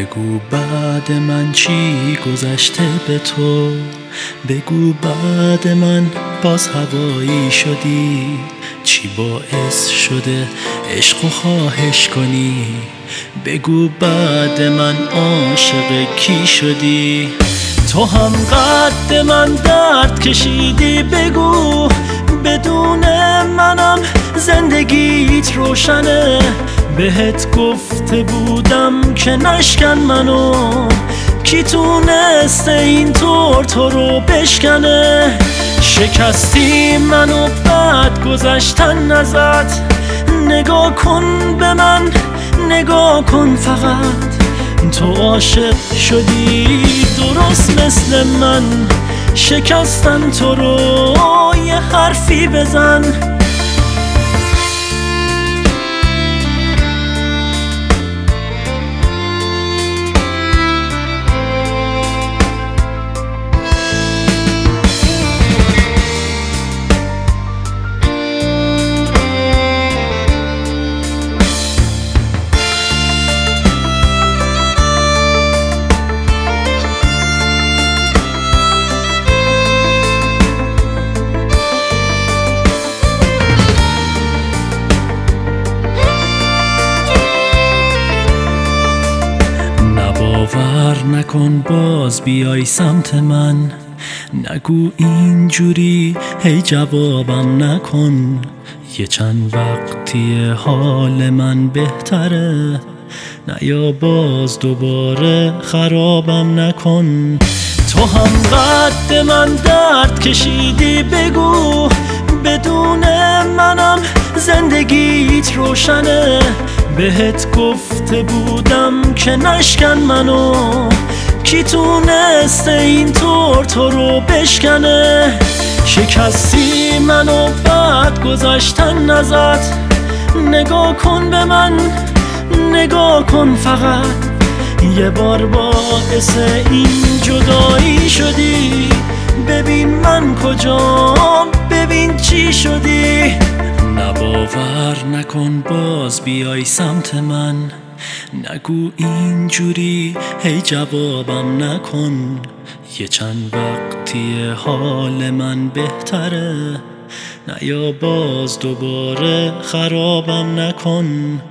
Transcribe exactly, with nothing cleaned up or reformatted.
بگو بعد من چی گذشته به تو، بگو بعد من باز هوایی شدی، چی باعث شده عشق و خواهش کنی، بگو بعد من عاشق کی شدی. تو هم قد من درد کشیدی، بگو بدون منم زندگیت روشنه، بهت گفته بودم که نشکن منو، کی تونسته اینطور تو رو بشکنه. شکستی منو بعد گذشتن ازت، نگاه کن به من نگاه کن فقط، تو عاشق شدی درست مثل من، شکستن تو رو یه حرفی بزن. باور نکن باز بیای سمت من، نگو اینجوری هی جوابم نکن، یه چند وقتی حال من بهتره، نیا باز دوباره خرابم نکن. تو هم قد من درد کشیدی، بگو بدون منم زندگیت روشنه، بهت گفته بودم که نشکن منو، کی تونسته اینطور تو رو بشکنه. شکستی منو بعد گذشتن ازت، نگاه کن به من نگاه کن فقط، یه بار باعث این جدایی شدی، ببین من کجام ببین چی شدی. باور نکن باز بیای سمت من، نگو اینجوری هی جوابم نکن، یه چند وقتی حال من بهتره، نیا باز دوباره خرابم نکن.